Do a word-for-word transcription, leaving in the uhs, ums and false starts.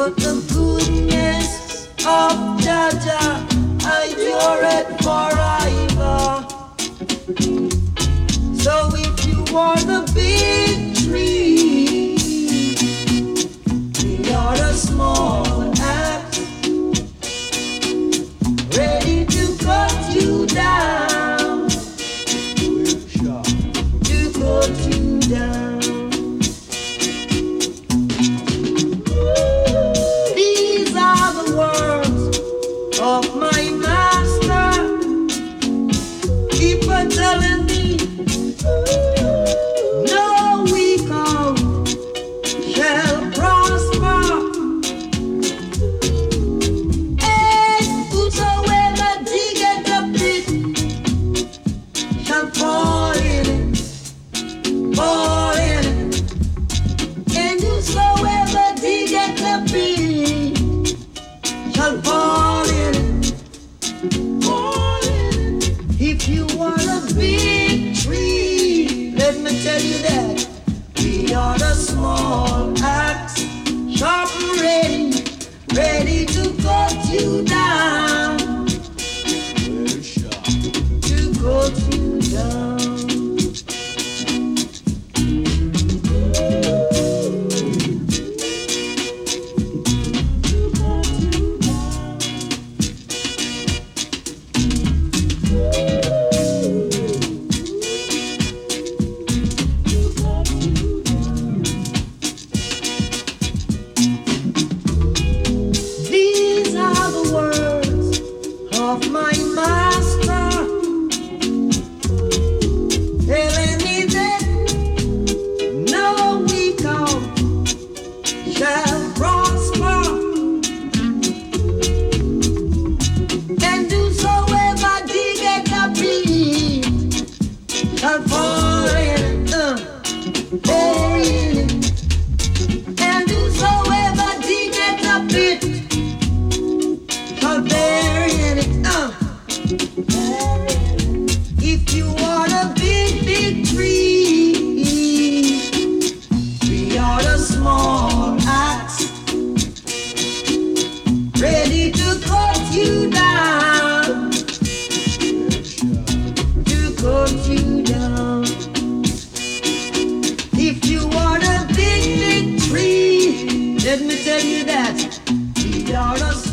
but the goodness of Jaja endureth forever. So if you want the big tree, we are a small axe, ready to cut you down, to cut you down. These are the words of my master. Keep on telling me, no weak out shall prosper, and whosoever diggeth a pit shall fall in it, fall in it, and whosoever diggeth a pit shall fall in it, fall in it. If you want a big tree, let me tell you that we are the small axe, sharp and ready, ready to cut you down, to cut you down. These are the words of my master, telling me that no weak out shall prosper, and whosoever diggeth a pit shall fall in it, uh, fall in it, and whosoever diggeth a pit shall bury in it, uh. If you want a big, big tree, we are the small axe, ready to cut you down, to cut you down. If you want a big, big tree, let me tell you that we are the